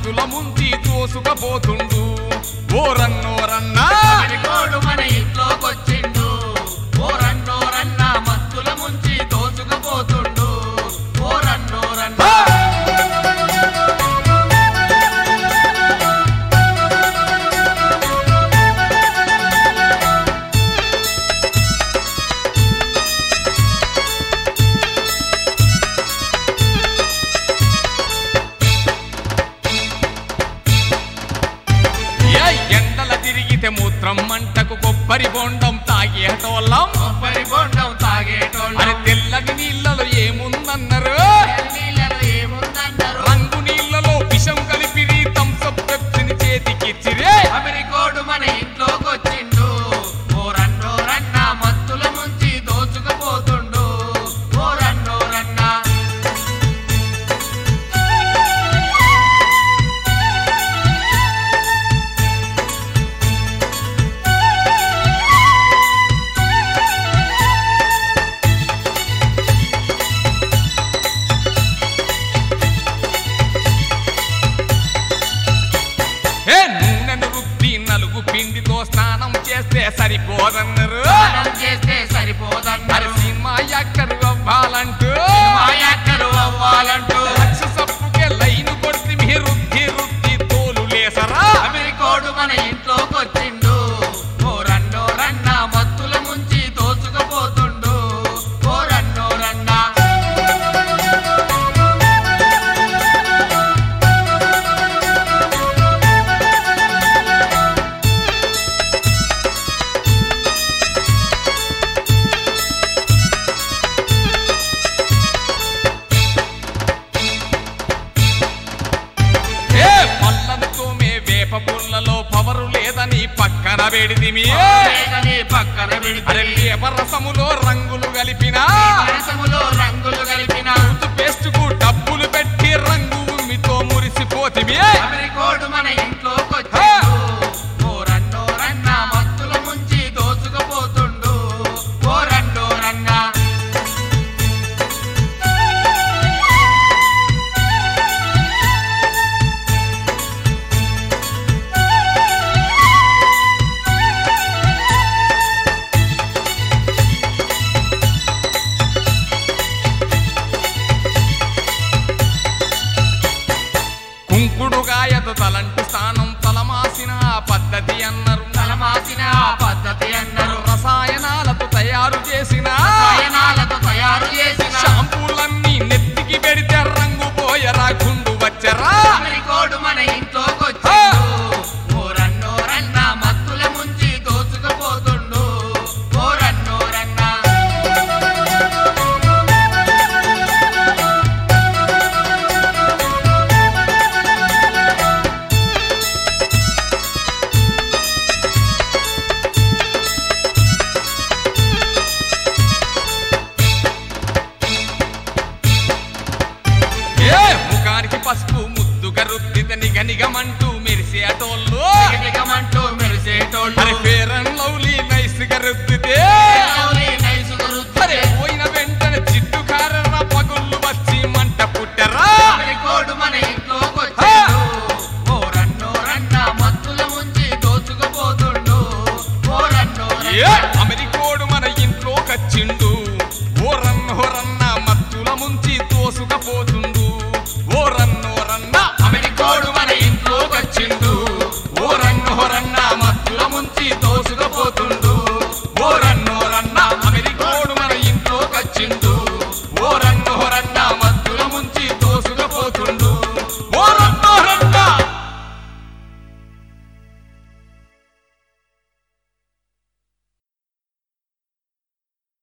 మత్తుల ముంచి దోసుకపోతుండు ఓరన్నోరన్నా అమెరికోడు మన ఇంట్లోకొచ్చిండు ఓరన్నోరన్నా మత్తుల ముంచి దోసుకుపోతుండు ఓరన్నోరన్నా మూత్రం మంటకు కొబ్బరి బొండం తాగేటోళ్ళం అని తెల్లటి నీళ్ళలో ఏముందన్నారు రంగు నీళ్ళలో విషం కలిపి థమ్సప్ పెప్సిని చేతికిచ్చిరే అమెరికోడు మన ఇంట్లోకొచ్చిండు ఓరన్నోరన్నా మత్తుల ముంచి దోచుకుపోతుండు ఓరన్నోరన్నా పిండితో స్నానం చేస్తే సరిపోదన్నారు సినిమా యాక్టర్ అవ్వాలంటూ లక్ష సప్పుకే లైన్ కొడితే మీరు రుద్ది రుద్ది తోలు లేసరా అమెరికోడు మన ఇంట్లోకొచ్చిండు ఓరన్నోరన్నా మత్తుల ముంచి దోచుకుపోతుండు ఓరన్నోరన్నా పుల్లలో పవరు లేదని పక్కన పెడితిమి రసములో రంగులు కలిపిన పేస్ట్ కు డబ్బులు పెట్టి రంగు ఉమ్మితో మురిసిపోతిమి అమెరికోడు మన ఇంట్లోకొచ్చిండు ఓరన్నోరన్నా మత్తుల ముంచి దోచుకుపోతుండు ఓరన్నోరన్నా కుంకుడుగాయతో తలంటి స్థానం తలమాసిన పద్ధతి అన్నారు రసాయనాలతో తయారు చేసిన షాంపూలన్నీ నెత్తికి పెడితే రంగు పోయరా గుండు వచ్చరా అమెరికోడు మన ఇంట్లోకొచ్చిండు ఓరన్నోరన్నా మత్తుల ముంచి దోచుకుపోతుండు ఓరన్నోరన్నా ముఖానికి పసుపు ముద్దుగా రుద్దిత నిగనిగమంటూ మెరిసేటోళ్ళు ఫేర్ అండ్ లవ్లీ నైస్ గా రుద్దితే పోయిన వెంటనే జిడ్డు కారణ పగుళ్ళు వచ్చి మంట పుట్టరా అమెరికోడు మన ఇంట్లోకొచ్చిండు ఓరన్నోరన్నా మత్తుల ముంచి దోచుకుపోతుండు ఓరన్నోరన్నా